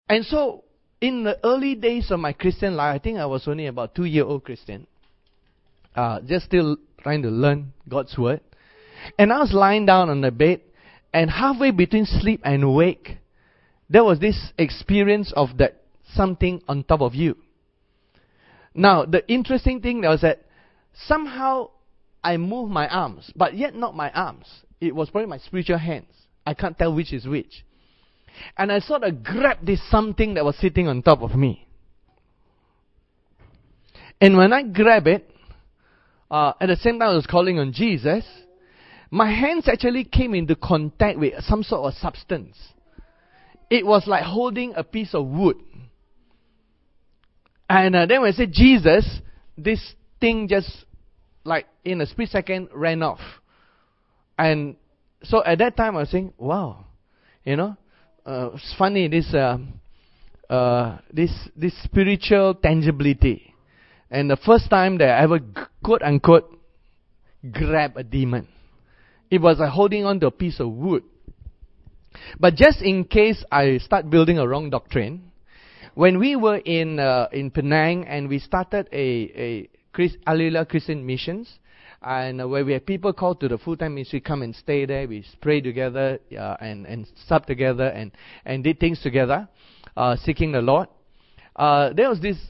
And so, in the early days of my Christian life, I think I was only about 2-year-old Christian, just still trying to learn God's Word. And I was lying down on the bed, and halfway between sleep and wake, there was this experience of that something on top of you. Now, the interesting thing was that somehow I moved my arms, but yet not my arms. It was probably my spiritual hands. I can't tell which is which. And I sort of grabbed this something that was sitting on top of me. And when I grabbed it, at the same time I was calling on Jesus, my hands actually came into contact with some sort of substance. It was like holding a piece of wood. And then when I said Jesus, this thing just like in a split second ran off. And so at that time I was saying, wow, it's funny, this spiritual tangibility. And the first time that I ever, quote unquote, grabbed a demon, it was like holding on to a piece of wood. But just in case I start building a wrong doctrine, when we were in Penang and we started a Alleluia Christian Missions, and where we had people called to the full-time ministry, come and stay there. We pray together and sub together and did things together, seeking the Lord. There was this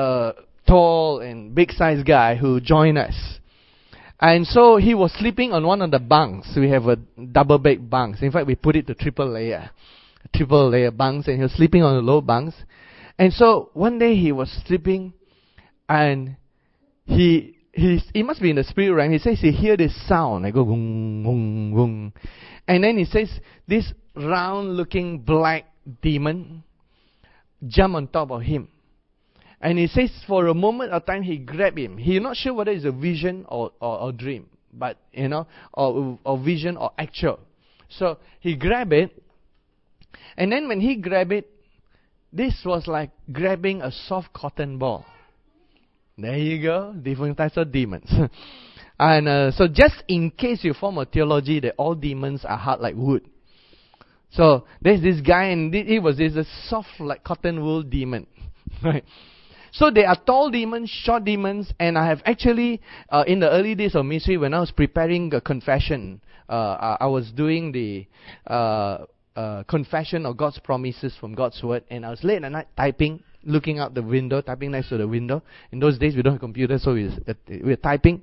tall and big-sized guy who joined us. And so he was sleeping on one of the bunks. We have a double-bed bunks. In fact, we put it to triple layer bunks, and he was sleeping on the low bunks. And so one day he was sleeping, and he must be in the spirit realm. He says he hear this sound. I go, boom, boom, boom. And then he says this round-looking black demon jump on top of him. And he says for a moment of time he grabbed him. He's not sure whether it's a vision or dream, but or vision or actual. So he grabbed it, and then when he grabbed it, this was like grabbing a soft cotton ball. There you go, different types of demons. And so just in case you form a theology that all demons are hard like wood. So there's this guy, and there's a soft like cotton wool demon. Right? So there are tall demons, short demons, and I have actually, in the early days of ministry, when I was preparing a confession, I was doing the confession of God's promises from God's Word, and I was late at night typing, looking out the window, typing next to the window. In those days, we don't have computers, so we're typing.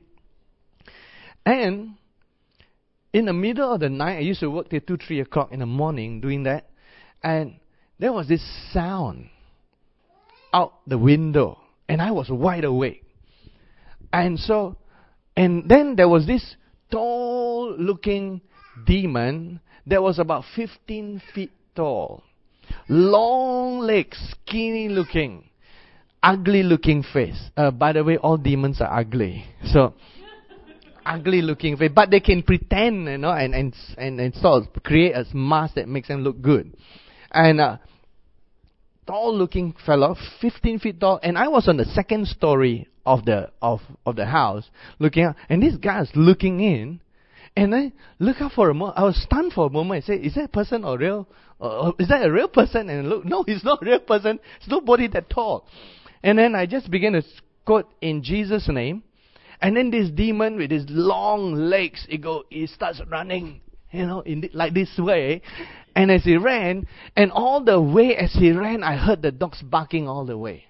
And in the middle of the night, I used to work till 2, 3 o'clock in the morning doing that, and there was this sound out the window, and I was wide awake. And then there was this tall-looking demon that was about 15 feet tall. Long legs, skinny-looking, ugly-looking face. By the way, all demons are ugly. So, ugly-looking face. But they can pretend, and sort of create a mask that makes them look good. And tall-looking fellow, 15 feet tall, and I was on the second story of the house, looking out, and this guy was looking in, and I look out for a moment. I was stunned for a moment. I said, "Is that a person or real? Is that a real person?" And look, no, it's not a real person. It's nobody that tall. And then I just began to quote in Jesus' name, and then this demon with his long legs, he starts running, like this way. And as he ran, and all the way as he ran, I heard the dogs barking all the way.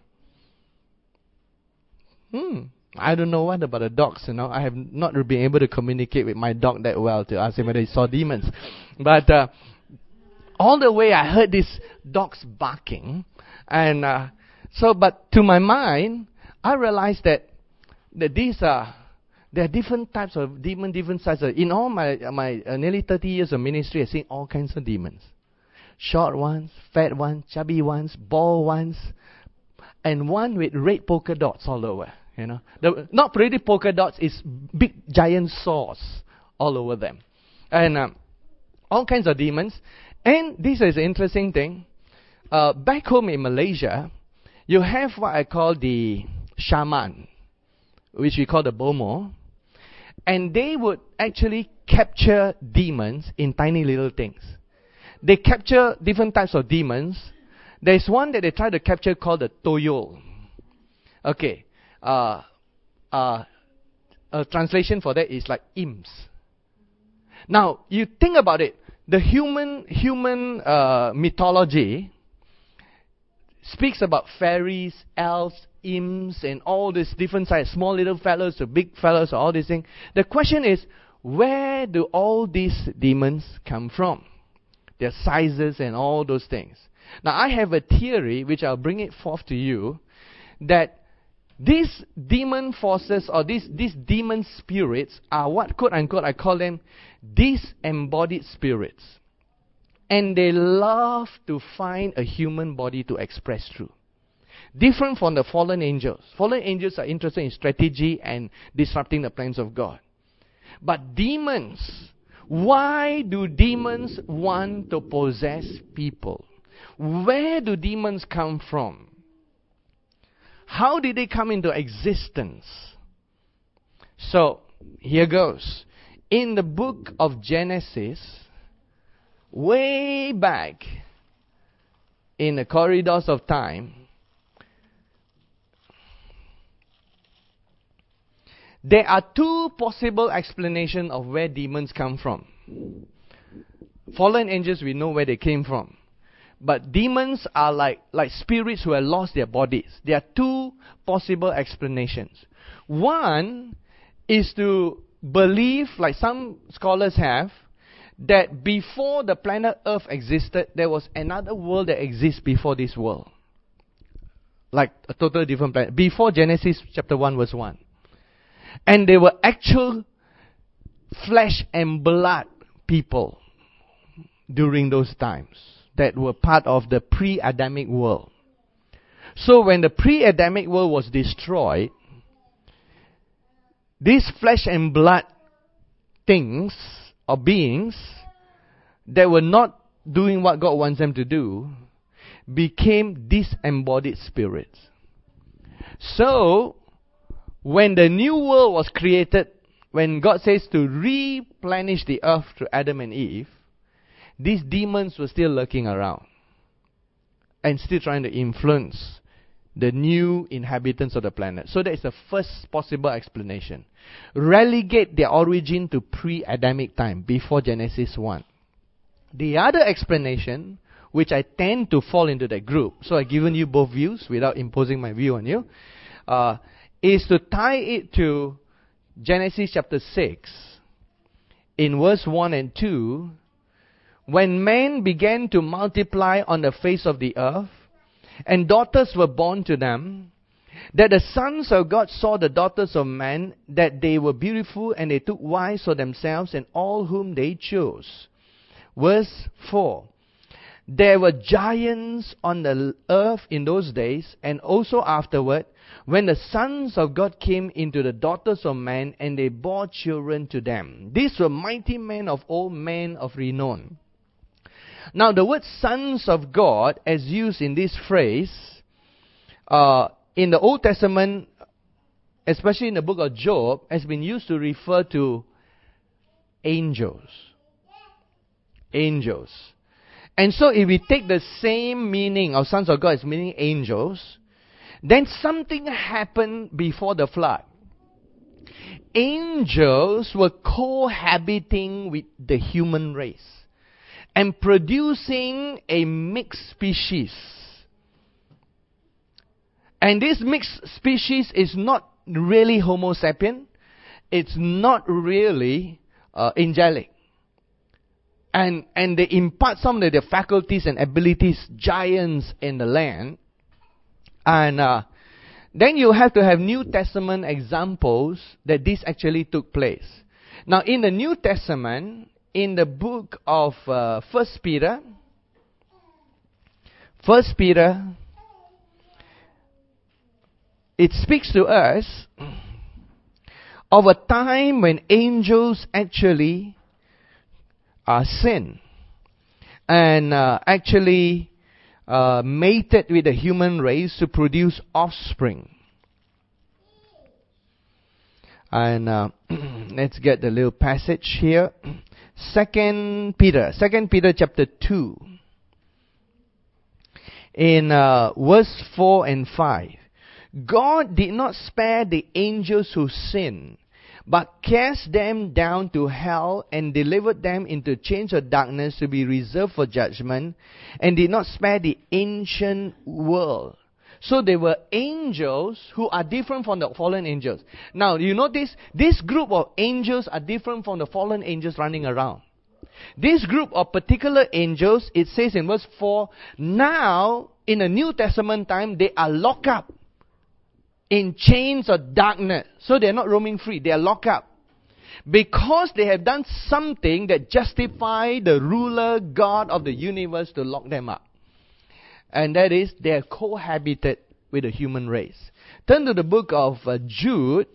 I don't know what about the dogs, I have not been able to communicate with my dog that well to ask him whether he saw demons. But all the way I heard these dogs barking. And but to my mind, I realized that there are different types of demon, different sizes. In all my nearly 30 years of ministry, I've seen all kinds of demons. Short ones, fat ones, chubby ones, bald ones, and one with red polka dots all over. Not pretty polka dots, it's big giant saws all over them. And all kinds of demons. And this is an interesting thing. Back home in Malaysia, you have what I call the shaman, which we call the bomo. And they would actually capture demons in tiny little things. They capture different types of demons. There's one that they try to capture called the Toyo. Okay. A translation for that is like imps. Now, you think about it. The human mythology speaks about fairies, elves, imps, and all these different sizes, small little fellows to big fellows, all these things. The question is, where do all these demons come from? Their sizes and all those things. Now, I have a theory, which I'll bring it forth to you, that these demon forces or these demon spirits are what, quote unquote, I call them disembodied spirits. And they love to find a human body to express through. Different from the fallen angels. Fallen angels are interested in strategy and disrupting the plans of God. But demons, why do demons want to possess people? Where do demons come from? How did they come into existence? So, here goes. In the book of Genesis, way back in the corridors of time, there are two possible explanations of where demons come from. Fallen angels, we know where they came from. But demons are like spirits who have lost their bodies. There are two possible explanations. One is to believe, like some scholars have, that before the planet Earth existed, there was another world that exists before this world. Like a totally different planet. Before Genesis chapter 1 verse 1. And they were actual flesh and blood people during those times that were part of the pre-Adamic world. So when the pre-Adamic world was destroyed, these flesh and blood things or beings that were not doing what God wants them to do became disembodied spirits. So when the new world was created, when God says to replenish the earth through Adam and Eve, these demons were still lurking around and still trying to influence the new inhabitants of the planet. So that is the first possible explanation. Relegate their origin to pre-Adamic time, before Genesis 1. The other explanation, which I tend to fall into that group, so I've given you both views without imposing my view on you, is to tie it to Genesis chapter 6, in verse 1 and 2, when men began to multiply on the face of the earth, and daughters were born to them, that the sons of God saw the daughters of men, that they were beautiful, and they took wives for themselves, and all whom they chose. Verse 4. There were giants on the earth in those days, and also afterward, when the sons of God came into the daughters of men, and they bore children to them. These were mighty men of old, men of renown. Now, the word sons of God, as used in this phrase, in the Old Testament, especially in the book of Job, has been used to refer to angels. Angels. And so, if we take the same meaning of sons of God as meaning angels, then something happened before the flood. Angels were cohabiting with the human race and producing a mixed species. And this mixed species is not really Homo sapien. It's not really angelic. And they impart some of their faculties and abilities, giants in the land. And then you have to have New Testament examples that this actually took place. Now, in the New Testament, in the book of 1 Peter, it speaks to us of a time when angels actually sinned and actually mated with the human race to produce offspring. And let's get the little passage here. 2 Peter chapter 2. in verse 4 and 5. God did not spare the angels who sinned, but cast them down to hell and delivered them into chains of darkness to be reserved for judgment, and did not spare the ancient world. So they were angels who are different from the fallen angels. Now, you notice, this group of angels are different from the fallen angels running around. This group of particular angels, it says in verse 4, now, in the New Testament time, they are locked up in chains of darkness. So they are not roaming free, they are locked up. Because they have done something that justifies the ruler, God of the universe to lock them up. And that is, they have cohabited with the human race. Turn to the book of Jude.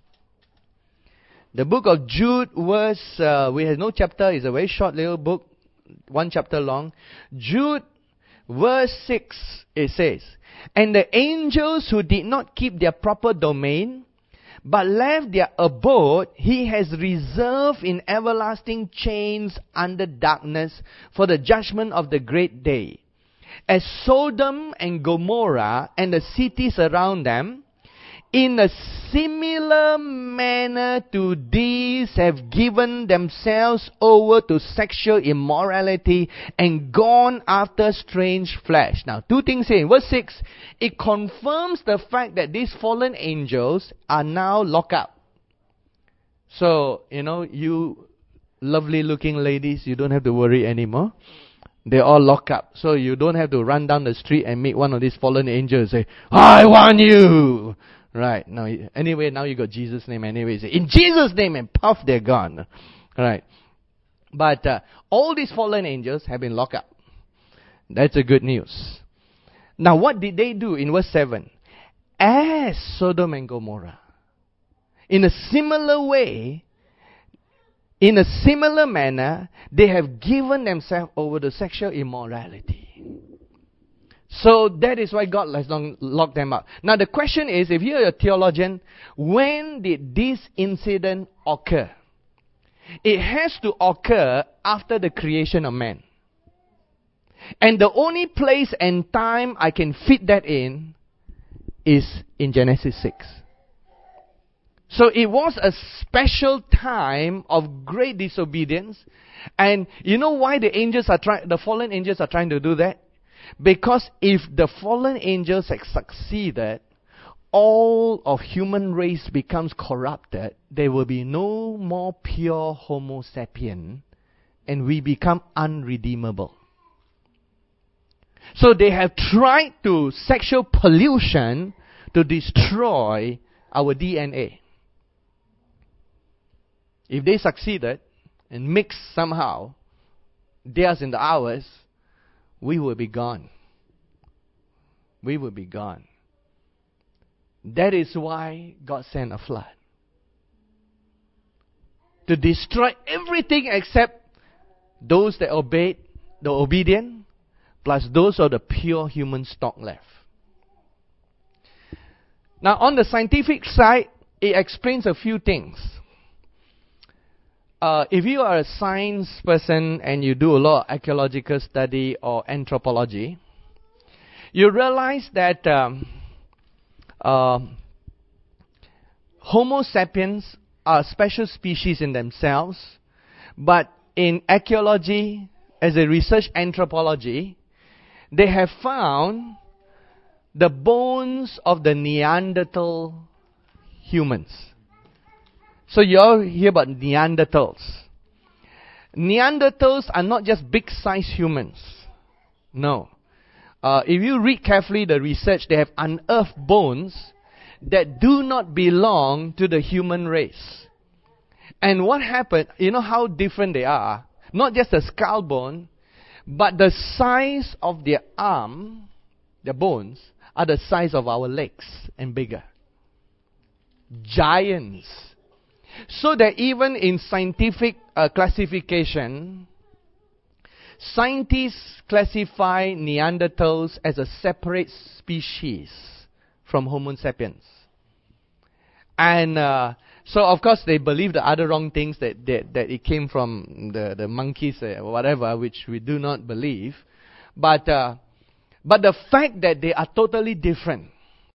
The book of Jude verse, we have no chapter, it's a very short little book, one chapter long. Jude verse 6, it says, and the angels who did not keep their proper domain, but left their abode, he has reserved in everlasting chains under darkness for the judgment of the great day. As Sodom and Gomorrah and the cities around them, in a similar manner to these have given themselves over to sexual immorality and gone after strange flesh. Now, two things here. In verse 6, it confirms the fact that these fallen angels are now locked up. So, you lovely looking ladies, you don't have to worry anymore. They're all locked up. So you don't have to run down the street and meet one of these fallen angels and say, I want you! Right. Now, anyway, now you got Jesus' name anyway. Say, in Jesus' name, and puff, they're gone. Right. But all these fallen angels have been locked up. That's the good news. Now, what did they do in verse 7? As Sodom and Gomorrah. In a similar way, in a similar manner, they have given themselves over to sexual immorality. So that is why God has locked them up. Now the question is, if you're a theologian, when did this incident occur? It has to occur after the creation of man. And the only place and time I can fit that in is in Genesis 6. So it was a special time of great disobedience. And you know why the fallen angels are trying to do that? Because if the fallen angels had succeeded, all of human race becomes corrupted, there will be no more pure Homo sapien, and we become unredeemable. So they have tried to sexual pollution to destroy our DNA. If they succeeded and mixed somehow theirs and ours, we will be gone. We will be gone. That is why God sent a flood. To destroy everything except those that obeyed, the obedient, plus those of the pure human stock left. Now on the scientific side, it explains a few things. If you are a science person and you do a lot of archaeological study or anthropology, you realize that Homo sapiens are a special species in themselves, but in archaeology, as a research anthropology, they have found the bones of the Neanderthal humans. So you all hear about Neanderthals. Neanderthals are not just big-sized humans. No. If you read carefully the research, they have unearthed bones that do not belong to the human race. And what happened, you know how different they are? Not just the skull bone, but the size of their arm, their bones, are the size of our legs and bigger. Giants. So that even in scientific classification, scientists classify Neanderthals as a separate species from Homo sapiens. And so, of course, they believe the other wrong things, that it came from the monkeys or whatever, which we do not believe. But But the fact that they are totally different